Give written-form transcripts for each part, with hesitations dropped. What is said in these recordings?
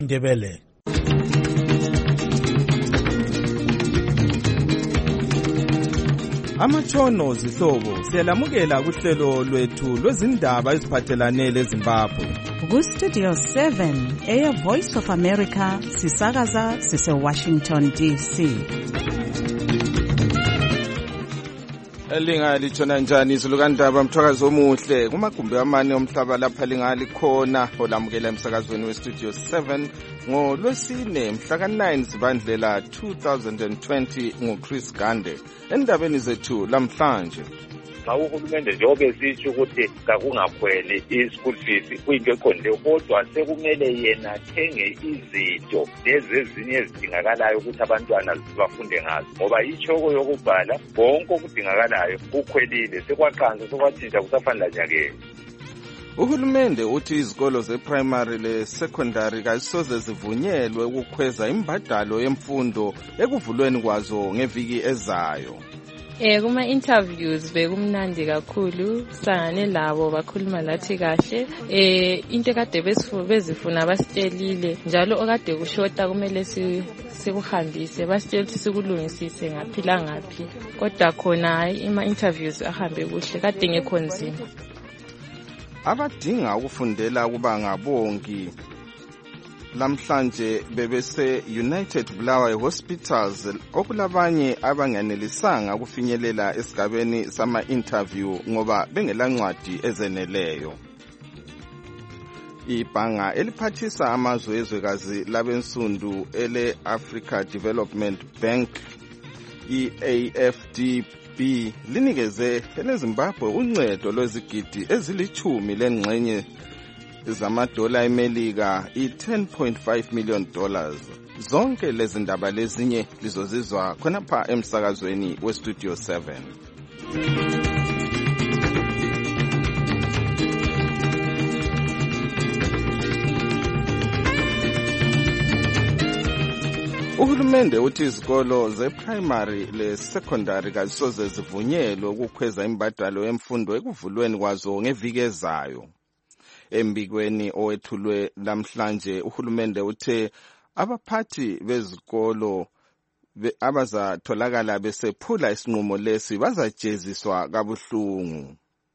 Ndebele. Amatshono zihlobo siyalamukela kuhlelo lwethu lwezindaba eziphathelane leZimbabwe. Ku-Studio 7 Air Voice of America sisakaza sise-Washington DC. Elinga litshona njani izulukandaba mthwakazi omuhle kumagumbi amane omhlaba lapha lingalikhona olamukela emsakazweni we-Studio 7 ngoLwesine mhla ka-9 Zibandlela 2020 nguChris Gande. Endabeni zethu lamhlanje, xa uhulumende njengoba sitsho ukuthi kakungakhweli i-school fees kuyinto eqondileyo, kodwa sekumele yena athenge izinto lezi ezinye ezidingakalayo ukuthi abantwana bafunde ngazo, ngoba itshoko yokubhala konke okudingakalayo kukhwelile, sekwaqansa sekwatshintsha kusafani lanyakeni. Uhulumende uthi izikolo ze-primary le-secondary kazisoze zivunyelwe ukukhweza imbadalo yemfundo ekuvulweni kwazo ngeviki ezayo. Kuma-interviews bekumnandi kakhulu, sangane labo bakhuluma lathi kahle. Into ekade bezifuna basitshelile, njalo okade kushota kumele sikuhambise, basitshela ukuthi sikulungisise ngaphi langaphi. Kodwa khona ima-interviews ahambe kuhle, kade ngekho nzima. Abadinga ukufundela ukuba ngabongi lamhlanje bebese United Bulawayo Hospitals okulabanye abanganelisanga ukufinyelela esigabeni sama-interview ngoba bengelancwadi ezeneleyo. Ibhanga eliphathisa amazwe ezwekazi labensundu ele-Africa Development Bank i-AFDB linikeze eleZimbabwe uncedo lwezigidi ezilithumi lengxenye zamadola eMelika i-$10.5 million. Zonke lezi ndaba lezinye lizozizwa khonapha emsakazweni we-Studio 7. Uhulumende uthi izikolo ze-primary le-secondary kazisoze zivunyelwe ukukhweza imbadalo yemfundo ekuvulweni kwazo ngeviki ezayo. Embikweni owethulwe namhlanje uhulumende uthe abaphathi bezikolo abazatholakala besephula isinqumo lesi bazajeziswa kabuhlungu.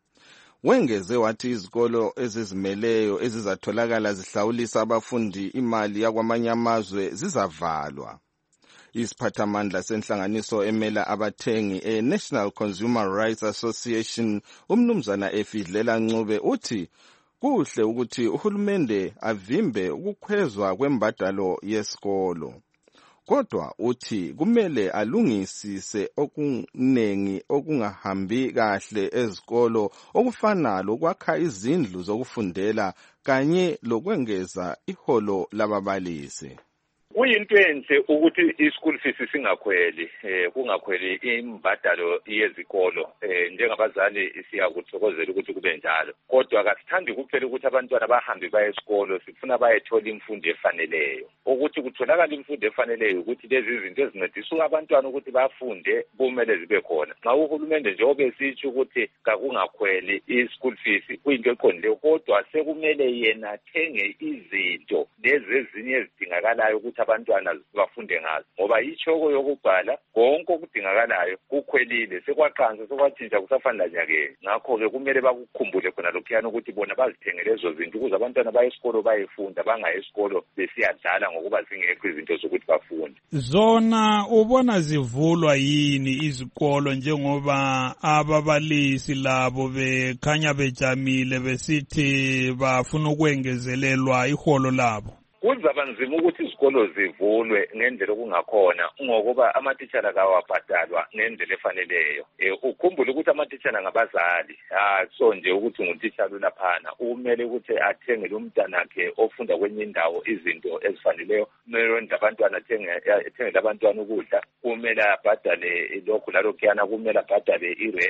Wengeze wathi izikolo ezizimeleyo ezizatholakala zihlawulisa abafundi imali yakwamanye amazwe zizavalwa. Isiphathamandla senhlanganiso emela abathengi e-National Consumer Rights Association umnumzana Efidlela Ncube uthi kuhle ukuthi uhulumende avimbe ukukhwezwa kwembadalo yesikolo, kodwa uthi kumele alungisise okuningi okungahambi kahle ezikolo okufana lokwakha izindlu zokufundela kanye lokwengeza iholo lababalisi. Kuyinto enhle ukuthi i-school fees singakhweli, kungakhweli imbadalo yezikolo. Njengabazali siyakuthokozela ukuthi kube njalo, kodwa kasithandi kuphela ukuthi abantwana bahambe baye esikolo, sifuna bayethola imfundo efaneleyo. Ukuthi kutholakala imfundo efaneleyo ukuthi lezi izinto ezincedisa abantwana ukuthi bafunde kumele zibe khona. Nxa uhulumende njengoba esitsho ukuthi kakungakhweli i-school fees kuyinto eqondileyo, kodwa sekumele yena athenge izinto lezi ezinye ezidingakalayo ukuthi abantwana bafunde ngazo, ngoba itshoko yokubhala konke okudingakalayo kukhwelile, sekwaqansa sekwatshintsha kusafani lanyakeni. Ngakho-ke kumele bakukhumbule khona lokhuyana ukuthi bona bazithengele lezo zinto ukuze abantwana baye esikolo bayefunda, bangaye esikolo besiyadlala ngokuba zingekho izinto zokuthi bafunde. Zona ubona zivulwa yini izikolo njengoba ababalisi labo bekhanya bejamile besithi bafuna ukwengezelelwa iholo labo? Kuzaba nzima ukuthi izikolo zivulwe ngendlela okungakhona ngokuba amatitshala kawabhadalwa ngendlela efaneleyo. Ukhumbule ukuthi amatitshala ngabazali, so nje ukuthi ngutitshala laphana umele ukuthi athengele umntanakhe ofunda kwenye indawo izinto ezifaneleyo. Kumele abantwana athengele abantwana ukudla, kumele abhadale lokhu lalokhuyana, kumele abhadale irenti,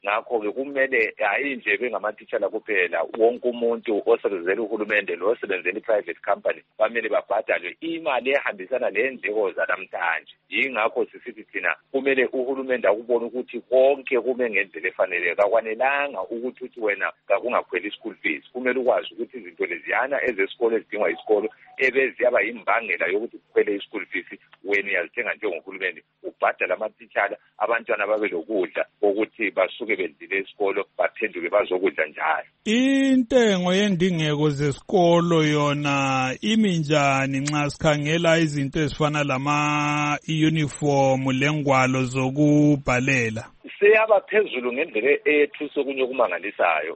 ngakho-ke kumele hayi nje bengamatitshala kuphela, wonke umuntu osebenzela uhulumende lo osebenzela i-private company bamele babhadalwe imali ehambisana lendleko zanamhlanje. Yingakho sisithi thina kumele uhulumende akubone ukuthi konke kume ngendlela efanele. Kakwanelanga ukuthi wena kakungakhweli i-school fees. Kumele ukwazi ukuthi izinto leziyana ezesikolo ezidingwa isikolo ebeziyaba yimbangela yokuthi kukhwele i-school fees, wena uyazithenga njengohulumende ubhadala amatitshala, abantwana babe lokudla ukuthi basuke bedlile esikolo baphenduke bazokudla njalo. Intengo yendingeko zesikolo yona imi njani nxa sikhangela izinto ezifana lama-uniform lengwalo zokubhalela? Seyaba phezulu ngendlela ethu sokunye okumangalisayo.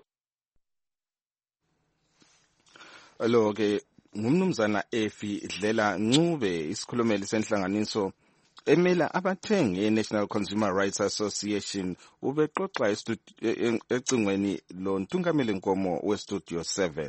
Lo-ke ngumnumzana Efi Dlela Ncube, isikhulumeli senhlanganiso emela abathengi ye-National Consumer Rights Association, ubexoxa ecingweni lo ntungameli nkomo weStudio 7.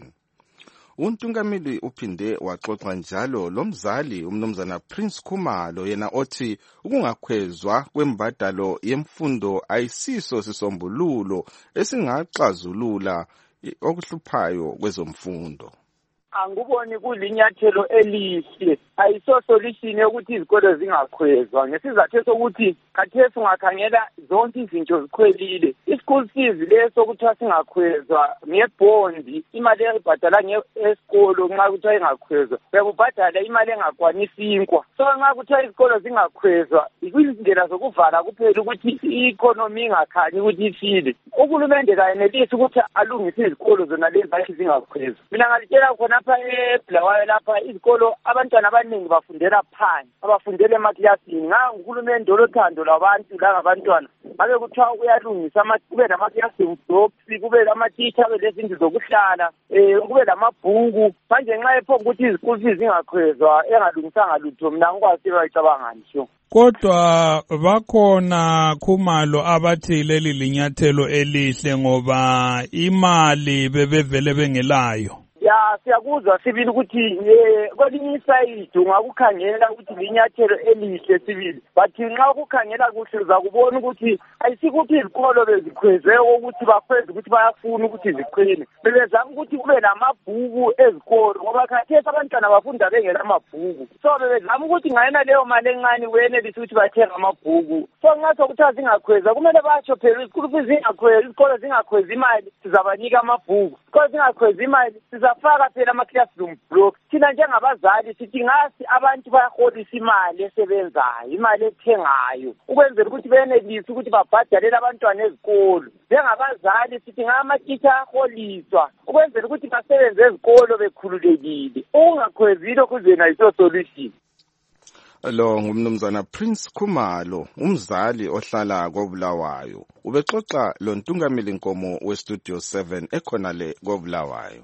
Untungameli uphinde waxoxa njalo lomzali umnumzana Prince Khumalo, yena othi ukungakhwezwa kwembadalo yemfundo ayisiso sisombululo esingaxazulula okuhluphayo kwezomfundo. Anguboni kulinyathelo elihle, ayiso solution yokuthi izikolo zingakhwezwa, ngesizathu sokuthi khathesi ungakhangela zonke izinto zikhwelile. I-school fees leso kuthiwa singakhwezwa ngebhondi, imali ebhadala esikolo nxa kuthiwa ingakhwezwa bekubhadala imali engakwanisi inkwa. So nxa kuthiwa izikolo zingakhwezwa izindlela zokuvala kuphela ukuthi i-economy ingakhanyi ukuthi ifile. Uhulumende kayenelisi ukuthi alungise izikolo zona lezi zathi zingakhwezwa. Mina ngalitshela khona eBulawayo lapha izikolo abantwana abaningi bafundela phansi, abafundela emaklasini. Uhulumende olothando lwabantu langabantwana ngabe kuthiwa uyalungisa kube lama-classroom blocks, kube lama-teacher, kube lezindlu zokuhlala, kube lamabhuku. Manje nxa epho ukuthi izikolo fees zingakhwezwa engalungisanga lutho, mina ngikwazi bayicabangani sho. Kodwa bakhona Khumalo abathi leli linyathelo elihle ngoba imali bebevele bengelayo. Ya siyakuzwa sibili ukuthi kwelinye isayidi ungakukhangela ukuthi linyathelo elihle sibili, but nxa ukukhangela kuhle uzakubona ukuthi ayisikuthi izikolo bezikhwezwe ukuthi bakhweze ukuthi bayafuna ukuthi ziqine. Bebezama ukuthi kube lamabhuku ezikolo ngoba khathesi abantwana bafunda bengela amabhuku. So bebezama ukuthi ngayena leyo mali encane wenelisa ukuthi bathenga amabhuku. So nxa sokuthiwa zingakhweza kumele batsho phela izikolo zingakhweza, izikolo zingakhweza imali sizabanika amabhuku, izikolo zingakhweza imali faka phela ama-classroom blocks. Thina njengabazali sithi ngasi abantu bayaholisa imali esebenzayo, imali ethengayo, ukwenzela ukuthi benelise ukuthi babhadalele abantwana ezikolo. Njengabazali sithi ngama-teacher aholiswa ukwenzela ukuthi basebenze ezikolo bekhululekile. Ukungakhwezile kuzena yiso solution. Lo ngumnumzana Prince Khumalo, umzali ohlala koBulawayo. Ubexoxa lo ntungameli nkomo weStudio 7 ekhona le koBulawayo.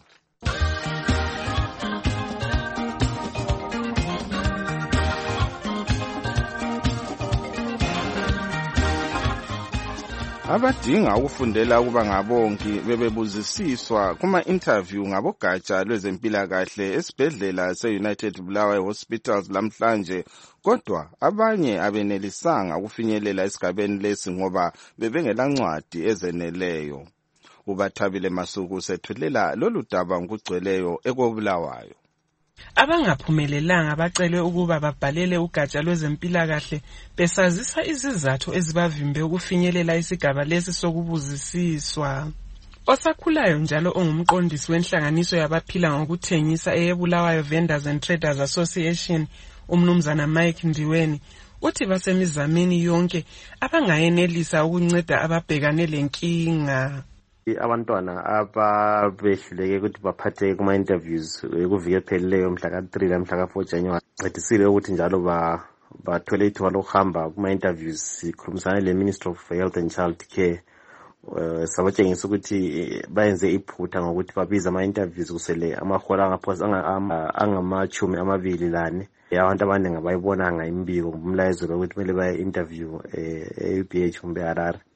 Abadinga ukufundela ukuba ngabongi bebebuzisiswa kuma-interview ngabogatsha lwezempilakahle esibhedlela se-United Bulawayo Hospitals lamhlanje, kodwa abanye abenelisanga ukufinyelela esigabeni lesi ngoba bebengelancwadi ezeneleyo. UBathabile Masuku sethulela lolu daba ngokugcweleyo ekoBulawayo. Abangaphumelelanga bacelwe ukuba babhalele ugatsha lwezempilakahle besazisa izizathu ezibavimbe ukufinyelela isigaba lesi sokubuzisiswa. Osakhulayo njalo ongumqondisi wenhlanganiso yabaphila ngokuthengisa eyeBulawayo Vendors and Traders Association, umnumzana Mike Ndiweni, uthi basemizameni yonke abangayenelisa ukunceda ababhekane lenkinga. Abantwana ababehluleke ukuthi baphathe kuma-interviews kuviki epheleleyo mhla ka-3 lamhla ka-4 January ncedisile ukuthi njalo bathole ithuba lokuhamba kuma-interviews sikhulumisane le-Ministry of Health and Child Care. Sabatshengisa ukuthi bayenze iphutha ngokuthi babiza ama-interviews kusele amahola angaphosi angama-24. Abantu abaningi abayibonanga imbiko ngumlayezo lokuthi kumele baye-interview e-UBH kumbe Harare.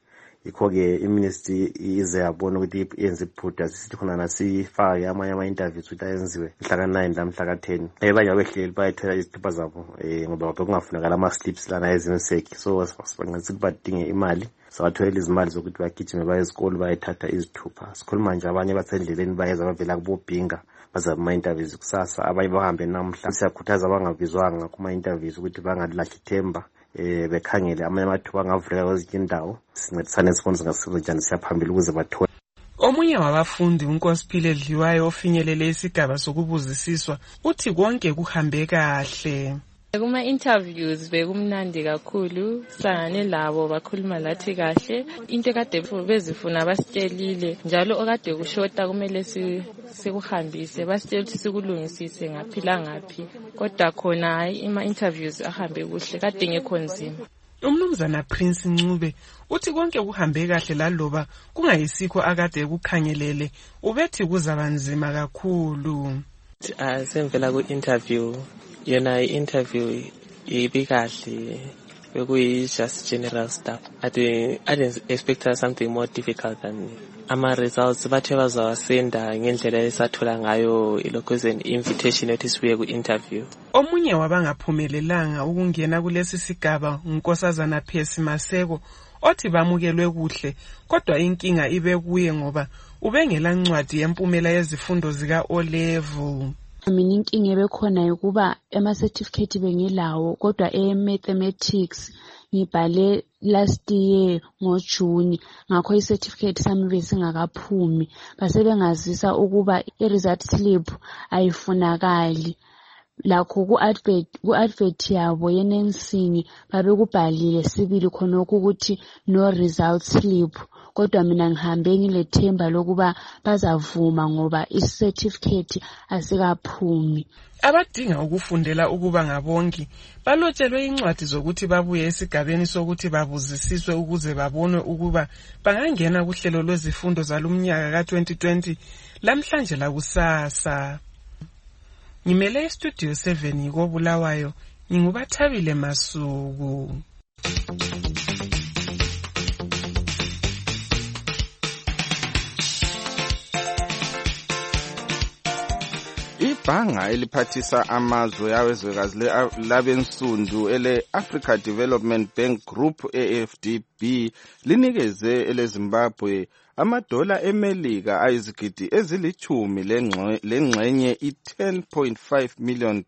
yikho-ke iministry ize yabona ukuthi yenze iphutha sisithi khona nasifake amanye ama-interviews ukuthi ayenziwe mhla ka-9 lamhla ka-10 abanye babehleli bayethola izithupha zabo ngoba bekungafunakala ama-slips lana ezimseki so bangathi badinge imali sabatholela izimali zokuthi bagijime baye ezikolo bayethatha izithupha sikhuluma nje abanye basendleleni bayeza bavela kubobhinga baza kuma-interviews kusasa abanye bahambe namhla siyakhuthaza abangabizwanga kuma-interviews ukuthi bangalahli ithemba bekhangele amanye amathuba angavuleka kwezinye indawo sincedisane sibone singasebenza njani siyaphambili ukuze bathole. Omunye wabafundi uNkosiphile Dliwayo ofinyelele isigaba sokubuzisiswa uthi konke kuhambe kahle. Kuma-interviews bekumnandi kakhulu, sangane labo bakhuluma lathi kahle, into ekade bezifuna basitshelile njalo okade kushota kumele sikuhambise, basitshela ukuthi sikulungisise ngaphi langaphi, kodwa khona hayi ama-interviews ahambe kuhle, kade ngekho nzima. Umnumzana Prince Ncube uthi konke kuhambe kahle laloba kungayisikho akade kukhangelele, ubethi kuzaba nzima kakhulu. Semvela ku-interview yona i-interview ibikahle bekuyi just general stuff. I didn't expect something more difficult than ama-results bathe bazawasenda ngendlela esathola ngayo ilokhu invitation yokuthi sibuye ku-interview. Omunye wabangaphumelelanga ukungena kulesi sigaba uNkosazana Phesi Maseko othi bamukelwe kuhle kodwa inkinga ibe kuye ngoba ubengela ncwadi yempumela yezifundo zika-O-level. Mina inkinga ebekhona ukuba ama-certificate bengilawo kodwa e-mathematics ngibhale last year ngoJune ngakho i-certificate sami besingakaphumi base bengazisa ukuba i-result slip ayifunakali. Lakho ku-advert yabo yenensini babekubhalile sibili khonokho ukuthi no result slip kodwa mina ngihambe ngilethemba lokuba bazavuma ngoba i-certificate asikaphumi. Abadinga ukufundela ukuba ngabongi balotshelwe incwadi zokuthi babuye esigabeni sokuthi babuzisiswe ukuze babonwe ukuba bangangena kuhlelo lwezifundo zalumnyaka ka-2020 lamhlanje lakusasa. Ngimele istudio 7 koBulawayo ngingubathabile Masuku. Ibhanga eliphathisa amazwe awezwekazi labensundu ele-Africa Development Bank Group AFDB linikeze eleZimbabwe amadola eMelika ayizigidi ezili-10 lengxenye i-$10.5 million.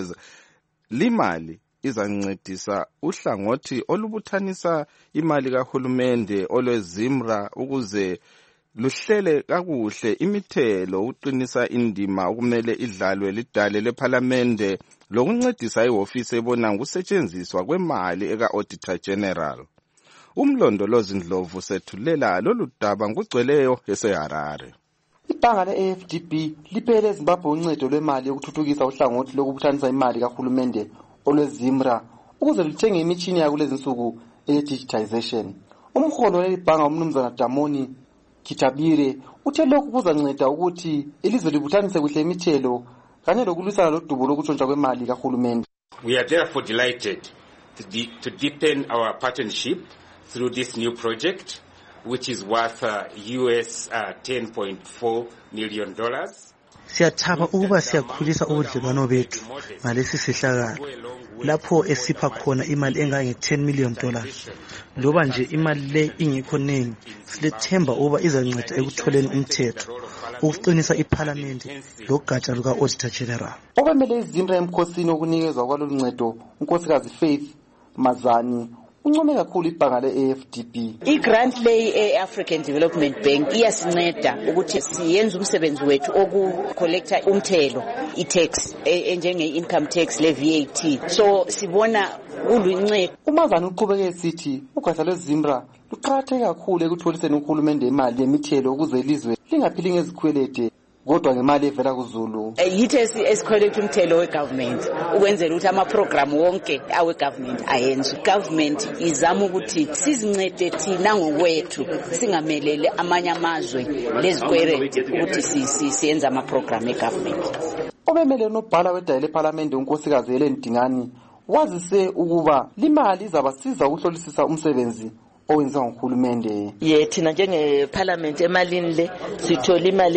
Limali izancedisa uhlangothi olubuthanisa imali kahulumende olweZimra ukuze luhlele kakuhle imithelo uqinisa indima okumele idlalwe lidale lePhalamende lokuncedisa ihofisi ebona ngokusetshenziswa kwemali eka-Auditor General. Umlondolozi Ndlovu sethulela lolu daba ngugcweleyo eseHarare. Ibhanga le-AFDB liphele eZimbabwe uncedo lwemali yokuthuthukisa uhlangothi lokubuthanisa imali kahulumende olweZimra ukuze luthenge imitshini yakulezi nsuku e-digitization. Umholo welibhanga umnumzana Damoni Kitabire uthe lokhu kuzanceda ukuthi ilizwe libuthanise kuhle imithelo kanye lokulwisana lodubo lokutshontsha kwemali kahulumende. We are therefore delighted to deepen our partnership through this new project, which is worth US $10.4 million. Siyathaba ukuba siyakhulisa ubudlelwano bethu ngalesi sihlakalo lapho esipha khona imali engange $10 million. Loba nje imali le ingekho nengi silethemba uba izanceda ekutholeni umthetho ukuqinisa iPhalamende logatsha luka-Auditor General. Obemele iZimra emkhosini okunikezwa kwalolu ncedo unkosikazi Faith Mazani uncome kakhulu ibhanga le-AFDB. I-grant le e-African Development Bank iyasinceda ukuthi siyenze umsebenzi wethu okucollecta umthelo i-tax njenge-income tax le-VAT, so sibona kuluncedo. uMazani uqhubeke esithi ugatsha lweZimra luqakatheke kakhulu ekutholiseni uhulumende imali yemithelo ukuze ilizwe lingaphili ngezikwelede kodwa ngemali evela kuZulu. Yithi esicollecta umthelo we-government ukwenzela ukuthi ama-program wonke awe-government ayenzwe. Government izama ukuthi sizincede thina ngokwethu singamelele amanye amazwe lezikwelede ukuthi siyenze ama-program e-government. Obemele nobhala wedaya lePhalamende unkosikazi Helen Dingani wazise ukuba limali izabasiza ukuhlolisisa umsebenzi owenziwa nguhulumende. Thina njengeparlament emalini le sithola imali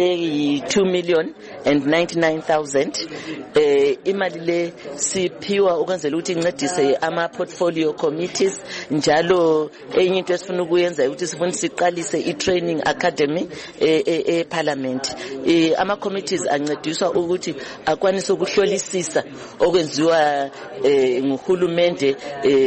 yi2,099,000. Imali le siphiwa ukwenzela ukuthi incedise ama-portfolio committees, njalo enye into esifuna ukuyenza ukuthi sifuna siqalise i-training academy eparlament. Ama-committees ancediswa ukuthi akwanise ukuhlolisisa okwenziwa nguhulumende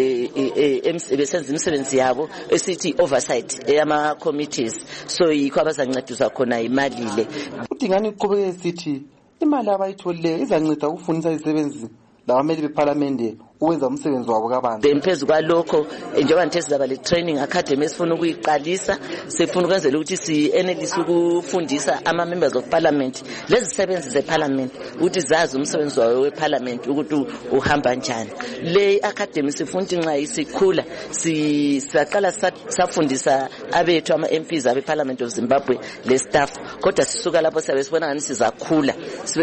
besenza imisebenzi yabo esithi oversight ama-committees. So yikho abazancediswa khona imali le. Udingani uqhubeke sithi imali abayitholileyo izanceda ukufundisa izisebenzi labameli beparlamente uwenza umsebenzi wabo kabanzi. Phezu kwalokho njengoba nithe sizaba le training academy esifuna ukuyiqalisa, sifuna ukwenzela ukuthi sienelise ukufundisa ama-members of parliament lezi zisebenzi zeparlament ukuthi zazi umsebenzi wayo weparlament ukuthi uhamba njani. Le academy sifuna ukuthi nxa isikhula saqala safundisa abethu ama-MPs abe-Parliament of Zimbabwe le staff, kodwa sisuka lapho siyabe sibona ngani sizakhula sibe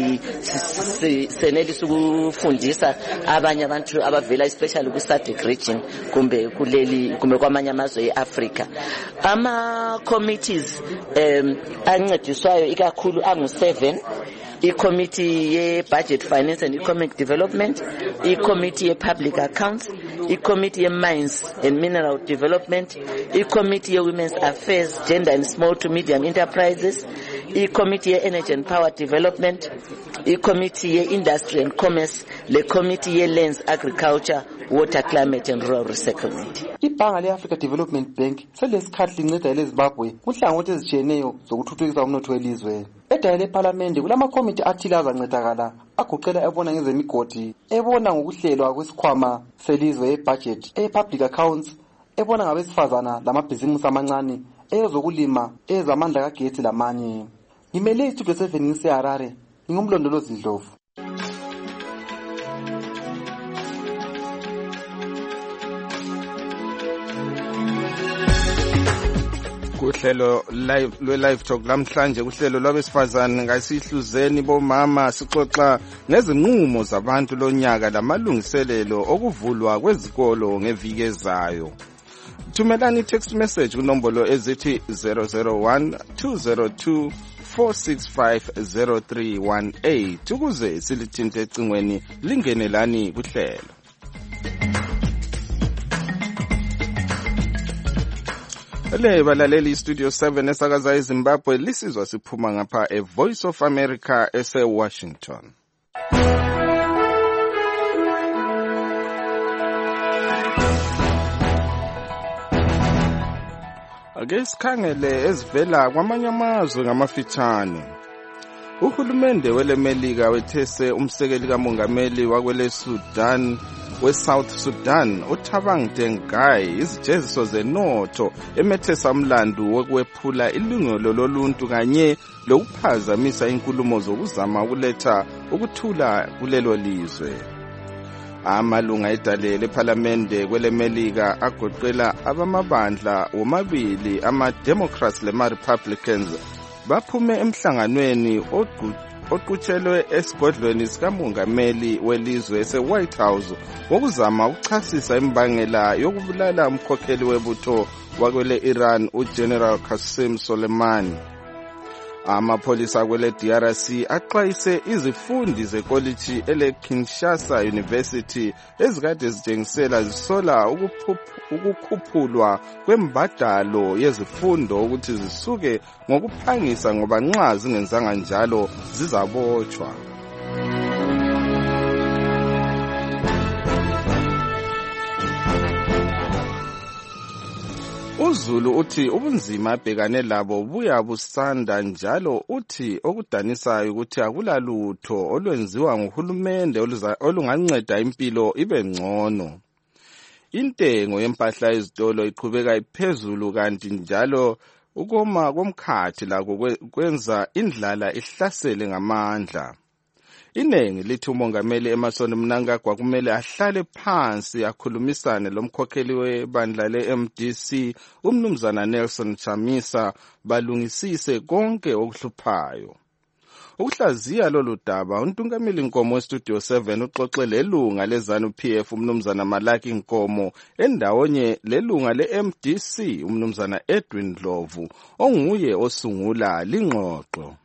senelise ukufundisa abanye abantu abavela especially ku-SADC region kumbe kwamanye amazwe e-Africa. Ama-committees ancediswayo ikakhulu angu-7. I-committee ye-budget, finance and economic development, i-committee ye-public accounts, i-committee ye-mines and mineral development, i-committee ye-women's affairs, gender and small to medium enterprises, i-committee ye-energy and power development, i-committee ye-industry and commerce, le-committee ye-lands, agriculture, water, climate and rural resettlement. Ibhanga le-Africa Development Bank selesikhathi linceda eleZimbabwe kuhlangothi ezitshiyeneyo zokuthuthukisa umnotho welizwe. Edaya leParlamente kulamakomiti athile azancedakala agoqela ebona ngezemigodi, ebona ngokuhlelwa kwesikhwama selizwe ye-budget, e-public accounts, ebona ngabesifazana lamabhizimusi amancane, ezokulima, ezamandla kagesi lamanye. Ngimele iStudio 7 ngiseHarare, ngingumlondolozi Dlovu. Kuhlelo live talk lamhlanje kuhlelo lwabesifazane ngasihluzeni bomama sixoxa nezinqumo zabantu lonyaka lamalungiselelo okuvulwa kwezikolo ngeviki ezayo. Thumelani text message kunombolo ezithi 001-202-465-0318 ukuze silithinte ecingweni lingenelani kuhlelo. Balaleli Studio 7 esakaza eZimbabwe lisizwa siphuma ngapha Voice of America ese-Washington. Ake sikhangele ezivela kwamanye amazwe ngamafitshane. Uhulumende weleMelika wethese umsekeli kamongameli wakwele Sudan we-South Sudan uThabang Dengai izijeziso zenotho emethesa umlandu wokwephula ilungelo loluntu kanye lokuphazamisa inkulumo zokuzama ukuletha ukuthula kulelo lizwe. Amalunga edale leParlamente kweleMelika agoqela abamabandla womabili ama-Democrats lema-Republicans baphume emhlanganweni oqutshelwe esigodlweni sikamongameli welizwe ese-White House wokuzama ukuchasisa imbangela yokubulala umkhokheli webutho wakwele Iran uGeneral Qasem Soleimani. Amapholisa kwele DRC axwayise izifundi zekoliji ele-Kinshasa University ezikade zitshengisela zisola ukukhuphulwa kwembadalo yezifundo ukuthi zisuke ngokuphangisa ngoba nxa zingenzanga njalo zizabotshwa. uZulu uthi ubunzima abhekane labo buya busanda njalo uthi okudanisayo ukuthi akulalutho olwenziwa nguhulumende olunganceda impilo ibe ngcono. Intengo yempahla ezitolo iqhubeka iphezulu kanti njalo ukoma komkhathi lakho kwenza indlala ihlasele ngamandla. Inengi lithi umongameli Emmerson Mnangagwa kumele ahlale phansi akhulumisane lomkhokheli webandla le-MDC umnumzana Nelson Chamisa balungisise konke okuhluphayo. ukuhlaziya lolu daba uNtungameli Nkomo weStudio 7 uxoxe lelunga leZANU-PF umnumzana Malaki Nkomo endawonye lelunga leMDC umnumzana Edwin Dlovu onguye osungula lingxoxo.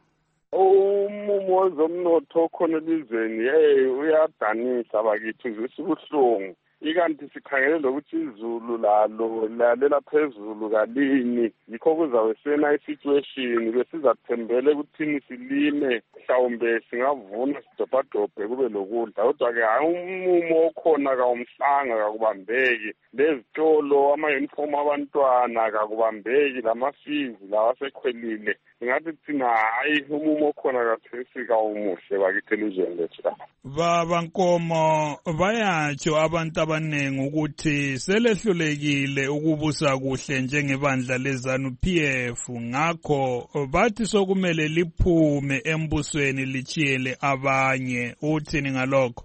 Umumo wezomnotho khona elizweni uyadanisa bakithi zisibuhlungu. Ikanti sikhangele lokuthi izulu lalo lalela phezulu kalini yikho kuzabe sena isituation besizathembele ukuthini silime mhlawumbe singavuna sidobhadobhe kube lokudla kodwa-ke hayi umumo okhona kawumhlanga kakubambeki lezitolo ama-uniform abantwana kakubambeki lamafizi lawa asekhwelile ngathi thina hayi umumo okhona kathesi kawumuhle bakithi elizweni lethu la. Baba Nkomo bayatsho abantu abaningi ukuthi selehlulekile ukubusa kuhle njengebandla leZANU-PF ngakho bathi sokumele liphume embusweni lichiyele abanye uthini ngalokho?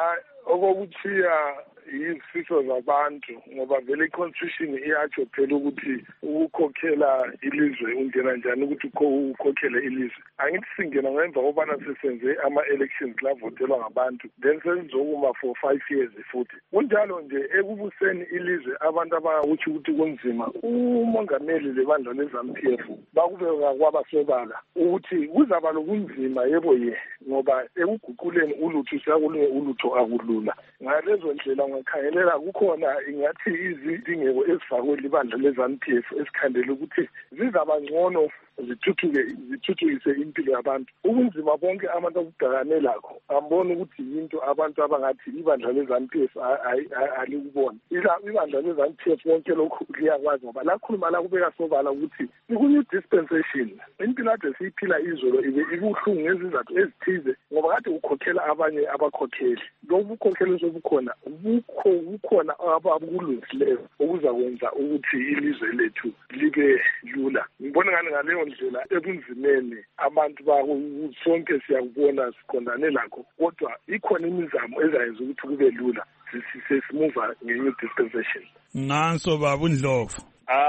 Okokuthiya izifiso zabantu ngoba vele i-constitution iyatsho phela ukuthi ukukhokhela ilizwe ungena njani ukuthi ukhokhele ilizwe. Angithi singena ngemva kobana sesenze ama-elections lavotelwa ngabantu then sesizokuma for 5 years futhi. Kunjalo nje ekubuseni ilizwe abantu abangakutsho ukuthi kunzima umongameli lebandla leZANU-PF bakubeka kwabasobala ukuthi kuzaba lokunzima yebo ngoba ekuguquleni ulutho siyakulunge ulutho akulula. Ngalezo ndlela ngakhangelela kukhona ingathi izidingeko ezifakwe libandla leZANU-PF esikhandela ukuthi zizaba ngcono zithuthukise impilo yabantu. Ubunzima bonke abantu abubhekane lakho ambona ukuthi yinto abantu abangathi ibandla leZANU-PF alikubona. Ibandla leZANU-PF konke lokhu liyakwazi ngoba lakhuluma la kubeka sobala ukuthi iku-new dispensation impilo kade siyiphila izolo ibuhlungu ngezizathu ezithize ngoba kade ukhokhela abanye abakhokheli. Lobu bukhokheli obukhona bukhona abakulungisileyo okuzakwenza ukuthi ilizwe lethu libe lula. Ngibona ngani ngaleyo ndlela ebunzimeni abantu sonke siyakubona siqondane lakho kodwa ikhona imizamo ezayenza ukuthi kube lula sesimuva nge-new dispensation. Nanso baba uNdlovu.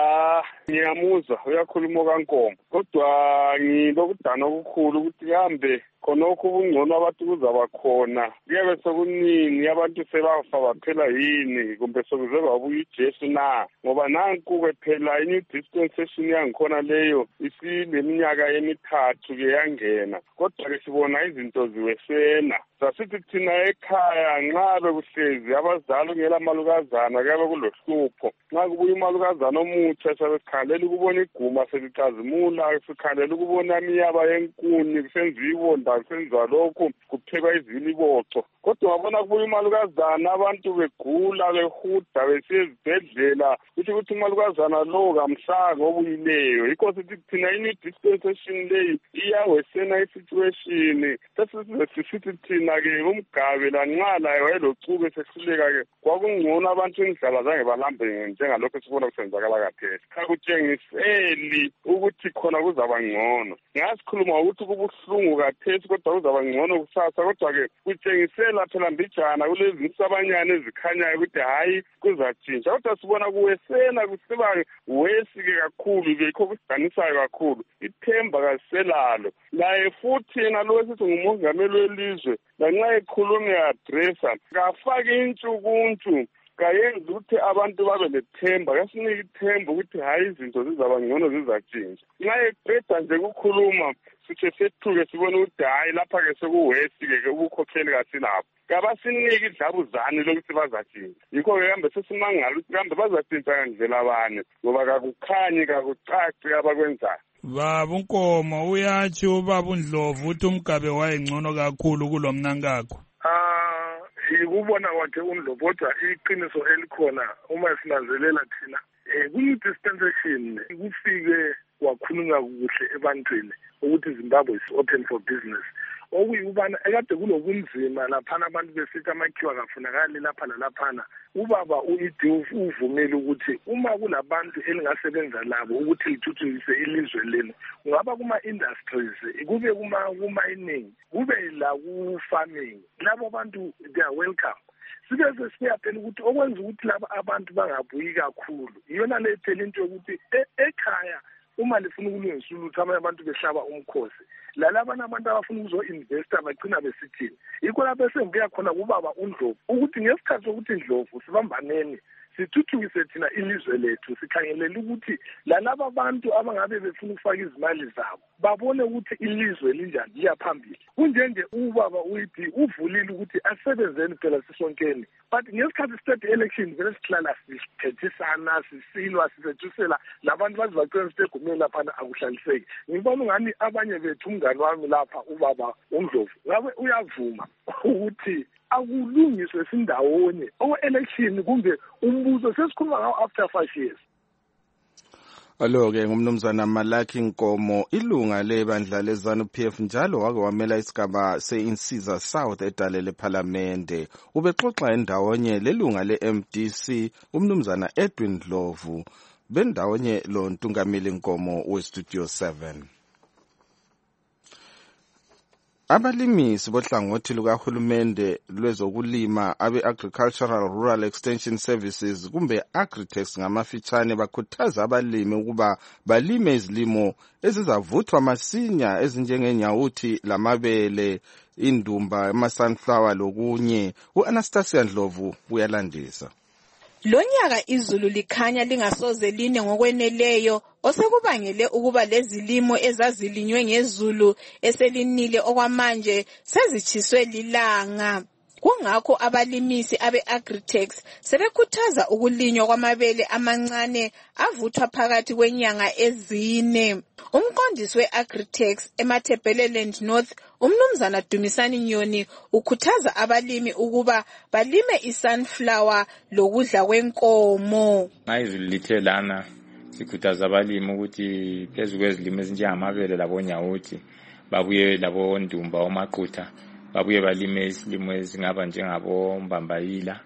Ngiyamuzwa uyakhuluma kaNkomo kodwa ngilokudana okukhulu ukuthi kambe khonokho ubungcono abantu kuzaba khona kuyabe sekuningi abantu sebafa baphela yini kumbe sokuze babuya iJesu na ngoba nanku-ke phela i-new dispensation yangikhona leyo isileminyaka emithathu ke yangena kodwa-ke sibona izinto ziwesena sasithi thina ekhaya nxa bekuhlezi abazali kungela malukazana kuyabe kulohlupho nxa kubuya umalukazana omutsha sabe sikhalela ukubona iguma selicazimula sikhalela ukubona imiyaba yenkuni kusenziwa ibonda kusenziwa lokhu kuphekwa iziliboco kodwa wabona kubuya umalukazana abantu begula behuda besiya ezibhedlela ukuthi umalukazana lowo kamhlanga obuyileyo yikho sithi thina i-new dispensation leyi iyawesena isituation sesithi thina-ke umgabe lanxa laye wayelocuku sehluleka-ke kwakungcono abantu indlala zange balambe njengalokho esibona kusenzakala kathesi kakutshengiseli ukuthi khona kuzaba ngcono ngasikhuluma ukuthi kubuhlungu kathesi kodwa kuzaba ngcono kusasa kodwa-ke kutshengisela phela mbijana kulezi nsabanyana ezikhanyayo ukuthi hhayi kuzatshintsha kodwa sibona kuwesena kusiba wesi-ke kakhulu-ke yikho kusidanisayo kakhulu ithemba kaliselalo laye futhi yena lo esithi ngumongameli welizwe lanxa ekhuluma e-adressa kafake intshukuntshu kayenza ukuthi abantu babe lethemba kasinike ithemba ukuthi hhayi izinto zizaba ngcono zizatshintsha nxa eqeda nje kukhuluma sithe sethuke sibone ukuthi hhayi lapha-ke sekuwesi-ke ubukhokheli kasilapho kabasinike idlabuzane lokuthi bazatshintsha yikho-ke kambe sesimangala ukuthi kambe bazatshintsha ngandlela bani ngoba kakukhanyi kakucaci abakwenzayo. Baba uNkomo uyatsho ubaba uNdlovu uthi umgabe wayengcono kakhulu kulo mnankakho. Ikubona kwakhe uNdlovu kodwa iqiniso elikhona uma sinanzelela thina kwi-dispensation kufike wakhulunywa kuhle ebantwini ukuthi Zimbabwe is open for business okuyikubana ekade kulobunzima laphana abantu besithi amakhiwa kafunakali lapha nalaphana ubaba uvumile ukuthi uma kulabantu elingasebenza labo ukuthi lithuthukise ilizwe lenu kungaba kuma-industries kube kuma-mining kube la ku-farming labo bantu they are welcome sibese siyaphela ukuthi okwenza ukuthi laba abantu bangabuyi kakhulu iyona le phela into yokuthi ekhaya uma lifuna ukulungisa ulutho amanye abantu behlaba umkhosi lalabana abantu abafuna ukuzo-investa bagcina besithini yikho lapho esengibuya khona kubaba uNdlovu ukuthi ngesikhathi sokuthi Ndlovu sibambaneni sithuthukise thina ilizwe lethu sikhangelele ukuthi lalaba abantu abangabe befuna ukufaka izimali zabo babone ukuthi ilizwe linjani liya phambili kunjenje ubaba uyithi uvulile ukuthi asebenzeni phela sisonkeni but ngesikhathi state election vele sihlala sithethisana sisilwa sisethusela labantu bazibacela sitegumeni laphana akuhlaliseki ngibona ngani abanye bethu umngane wami lapha ubaba uNdlovu ngabe uyavuma ukuthi akulungiswe sindawonye o-election kumbe umbuzo sesikhuluma ngawo after 5 years. Alo-ke ngumnumzana Malaki Nkomo ilunga lebandla leZANU-PF njalo wake wamela isigaba se-Insiza South edale lephalamende ubexoxa endawonye lelunga le-MDC umnumzana Edwin Ndlovu bendawonye lo Ntungamili Nkomo we-Studio 7. Abalimisi bohlangothi lukahulumende lwezokulima abe-Agricultural Rural Extension Services kumbe Agritex ngamafitshane bakhuthaza abalimi ukuba balime izilimo ezizavuthwa masinya ezinjengenyawuthi lamabele indumba ama-sunflower lokunye. U-Anastasia Ndlovu uyalandisa. Lonyaka izulu likhanya lingasoze line ngokweneleyo osekubangele ukuba lezilimo ezazilinywe ngezulu eselinile okwamanje sezichiswe lilanga. Kungakho abalimisi abe-Agritex sebekhuthaza ukulinywa kwamabele amancane avuthwa phakathi kwenyanga ezine. Umqondisi we-Agritex eMatabeleland North umnumzana Dumisani Nyoni ukhuthaza abalimi ukuba balime i-sunflower lokudla kwenkomo. Izulu lithe lana sikhuthaza abalimi ukuthi phezu kwezilimo ezinjengamabele labonyawuthi babuye labondumba omaqutha babuye balime isilimo ezingaba njengabo mbambayila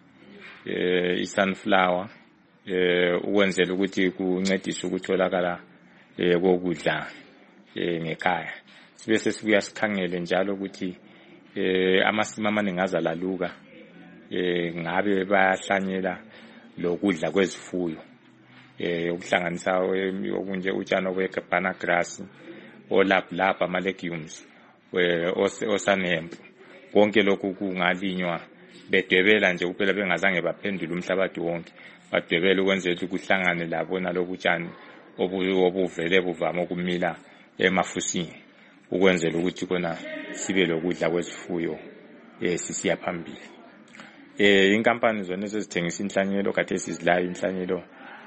i-sunflower ukwenzela ukuthi kuncedise ukutholakala kokudla ngekhaya. Sibe sesibuya sikhangele njalo ukuthi amasimo amaningi azalaluka ngabe bayahlanyela lokudla kwezifuyo ukuhlanganisa okunje utshani obwe-banana grass olaplapa ama-legumes osanempu konke lokhu kungalinywa bedwebela nje kuphela bengazange baphendule umhlabathi wonke badwebela ukwenzela ukuthi kuhlangane labo nalobu tshani obuvele buvama ukumila emafusini ukwenzela ukuthi kona sibe lokudla kwezifuyo sisiya phambili. Inkampani zona ezithengisa inhlanyelo kade sizilayo inhlanyelo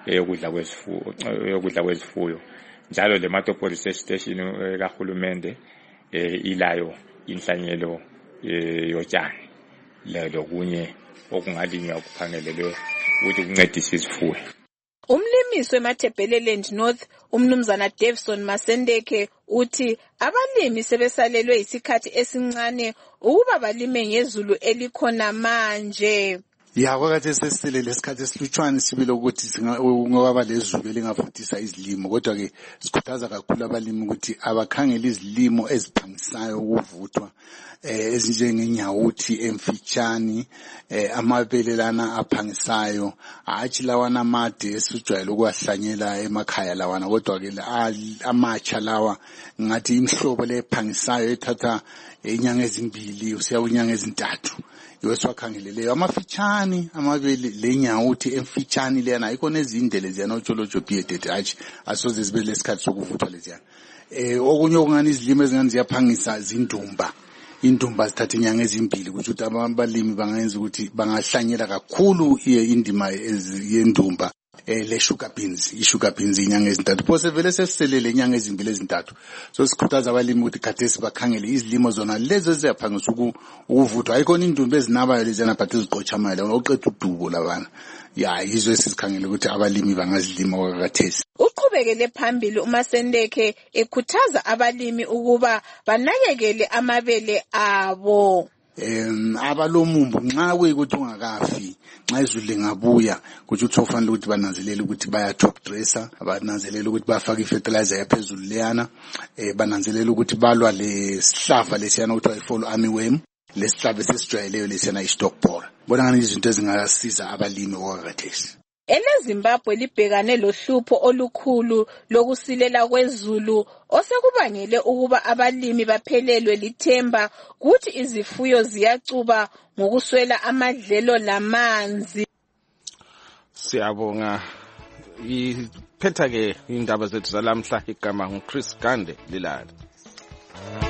yokudla kwezifuyo njalo le Matopo Research Station kahulumende ilayo inhlanyelo yotshani lokunye okungalinywa okuphangelelwe ukuthi kuncedise izifuyo. Umlimisi weMatabeleland North umnumzana Davison Masendeke uthi abalimi sebesalelwe isikhathi esincane ukuba balime ngezulu elikhona manje. Kwakathe sesiselele isikhathi esilutshwane sibile ukuthi ngoba lezulu elingavuthisa izilimo kodwa ke sikhuthaza kakhulu abalimi ukuthi abakhangele izilimo eziphangisayo ukuvuthwa ezinjengenyawuthi emfitshani amabele lana aphangisayo hatshi lawana amade esijwayele ukuwahlanyela emakhaya lawana kodwa ke amatsha lawa ngathi imhlobo lephangisayo ethatha inyanga ezimbili usiya kunyanga ezintathu yoswakhangeleleyo amafitshani amabele lenyawuthi emfitshani lena ikona ezindele ziyana utsholotsho biyedede hatshi asoze zibe lesikhathi sokuvuthwa leziyana. Okunye okungani izilimo ezingani ziyaphangisa zindumba indumba zithatha inyanga ezimbili ukuthi abalimi bangayenza ukuthi bangahlanyela kakhulu indima yendumba le-sugar beans i-sugar beans inyanga ezintathu phose vele sesiselele inyanga ezimbili ezintathu so sikhuthaza abalimi ukuthi khathesi bakhangele izilimo zona lezo eziyaphangisa ukuvuthwa ayikhona indumba ezinabayo leziyana but eziqotshamayo la oqeda udubo labana yizo esizikhangele ukuthi abalimi bangazilima kwakhathesi. Uqhubekele phambili uMasendeke ekhuthaza abalimi ukuba banakekele amabele abo. Abalomumbu nxa kuyikuthi ungakafi nxa izulu lingabuya kuthi ufanele ukuthi bananzelele ukuthi baya top dresser bananzelele ukuthi bafaka ifertilizer yaphezulu leyana bananzelele ukuthi balwa lesihlava lesiyana ukuthi ayifall armyworm lesihlava sesijwayeleyo lesiyana i-stalk borer bona ngani izinto ezingasiza abalimi okwakhathesi. eleZimbabwe libhekane lohlupho olukhulu lokusilela kwezulu osekubangele ukuba abalimi baphelelwe lithemba ukuthi izifuyo ziyacuba ngokuswela amadlelo lamanzi. Siyabonga. Iphetha ke indaba zethu zalamhla igama nguChris Gande Lilala.